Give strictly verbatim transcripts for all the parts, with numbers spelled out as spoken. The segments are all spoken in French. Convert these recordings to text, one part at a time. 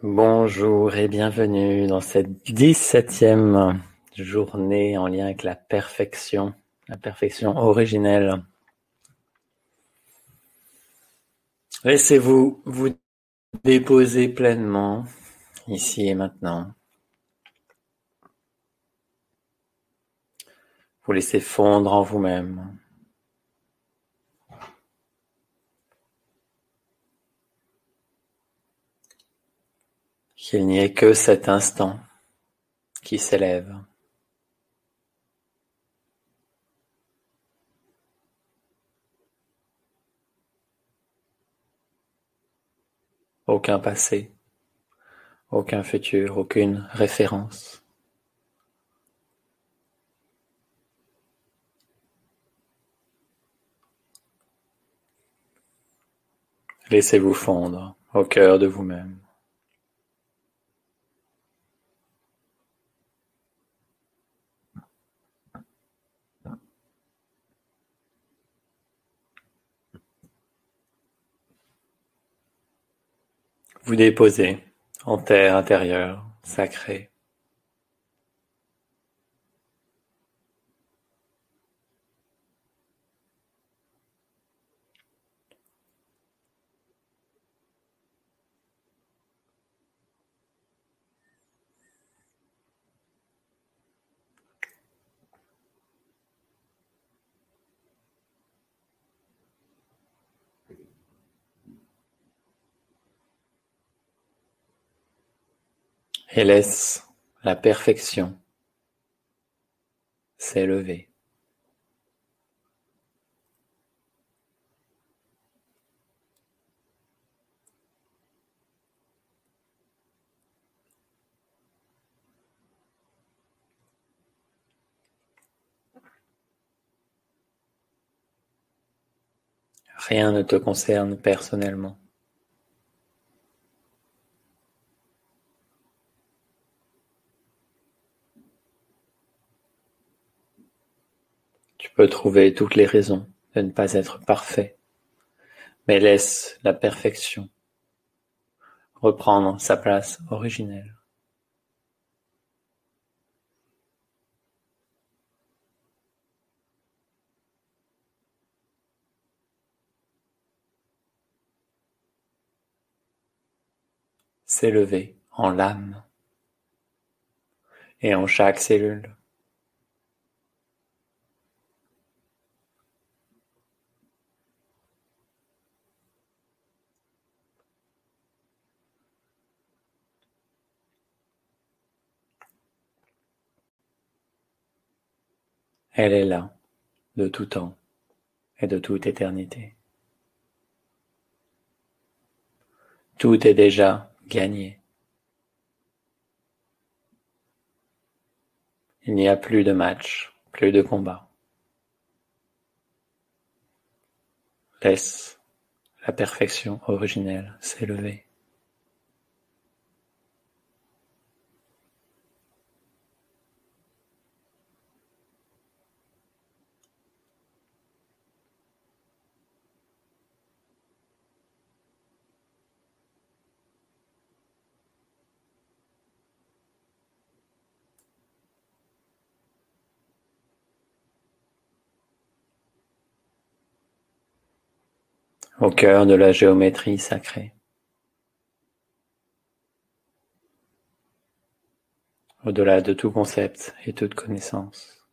Bonjour et bienvenue dans cette dix-septième journée en lien avec la perfection, la perfection originelle. Laissez-vous vous déposer pleinement ici et maintenant. Vous laissez fondre en vous-même. Qu'il n'y ait que cet instant qui s'élève. Aucun passé, aucun futur, aucune référence. Laissez-vous fondre au cœur de vous-même. Vous déposez en terre intérieure, sacrée. Et laisse la perfection s'élever. Rien ne te concerne personnellement. Tu peux trouver toutes les raisons de ne pas être parfait, mais laisse la perfection reprendre sa place originelle. S'élever en l'âme et en chaque cellule. Elle est là, de tout temps et de toute éternité. Tout est déjà gagné. Il n'y a plus de match, plus de combat. Laisse la perfection originelle s'élever. Au cœur de la géométrie sacrée. Au-delà de tout concept et toute connaissance.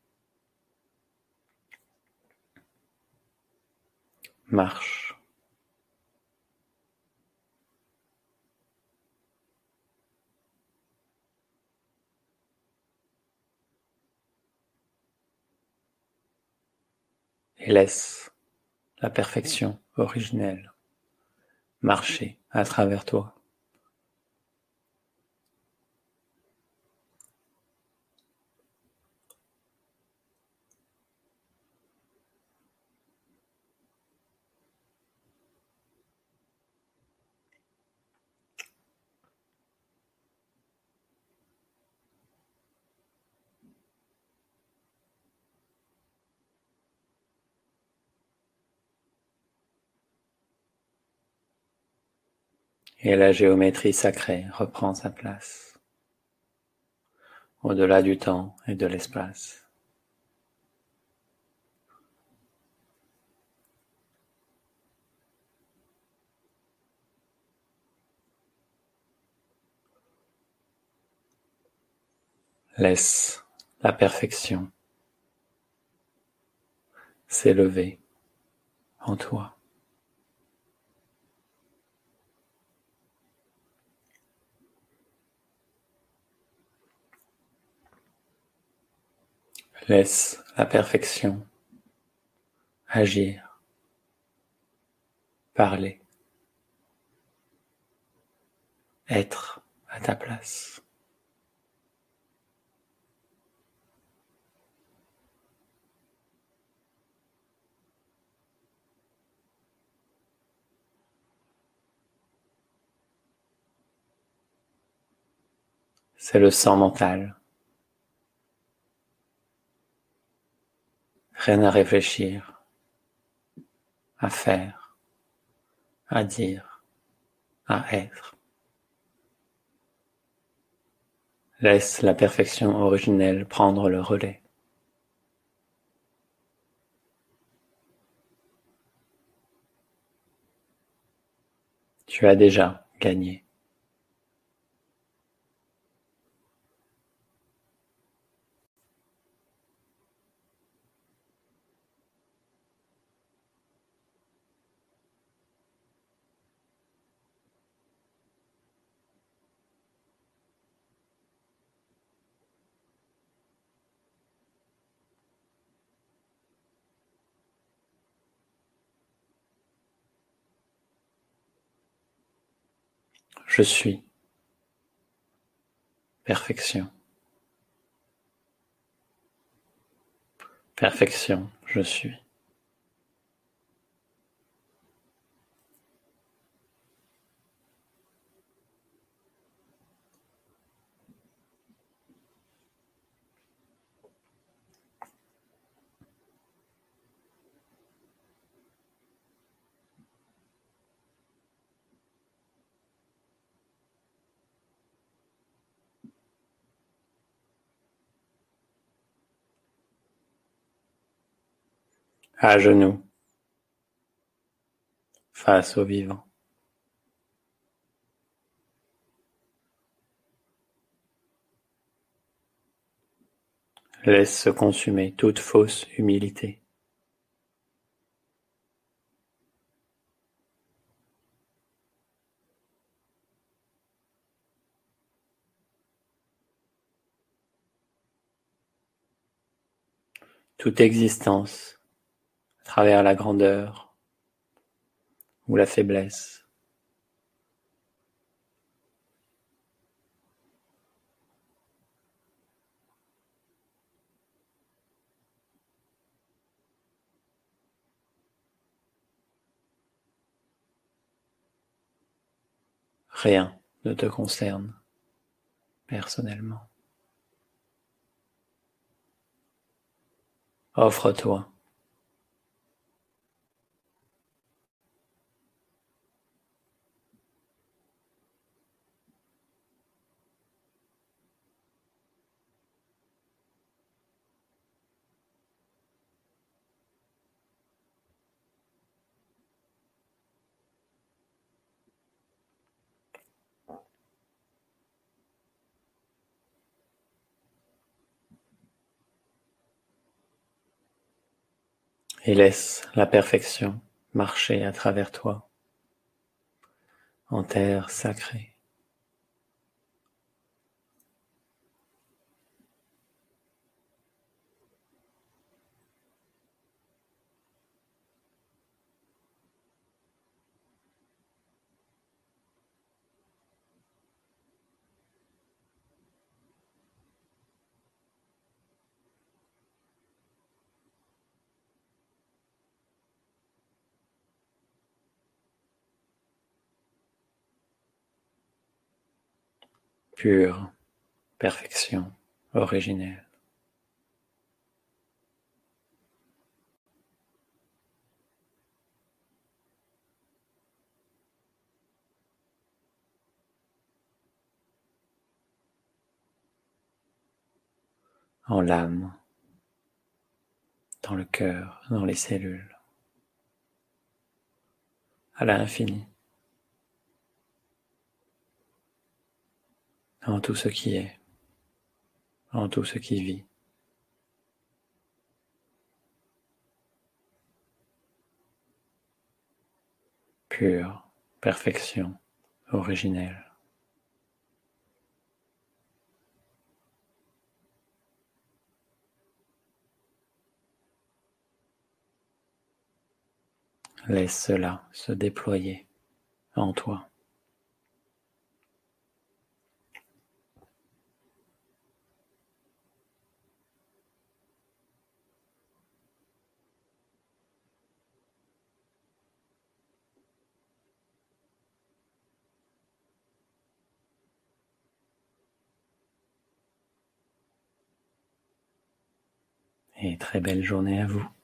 Marche. Et laisse la perfection originelle marcher à travers toi. Et la géométrie sacrée reprend sa place, au-delà du temps et de l'espace. Laisse la perfection s'élever en toi. Laisse la perfection agir, parler, être à ta place. C'est le sang mental. Rien à réfléchir, à faire, à dire, à être. Laisse la perfection originelle prendre le relais. Tu as déjà gagné. Je suis perfection. Perfection, je suis. À genoux, face au vivant. Laisse se consumer toute fausse humilité. Toute existence, à travers la grandeur ou la faiblesse. Rien ne te concerne personnellement. Offre-toi. Et laisse la perfection marcher à travers toi, en terre sacrée. Pure perfection originelle. en l'âme, dans le cœur, dans les cellules, à l'infini, en tout ce qui est, en tout ce qui vit. Pure perfection originelle. Laisse cela se déployer en toi. Et très belle journée à vous.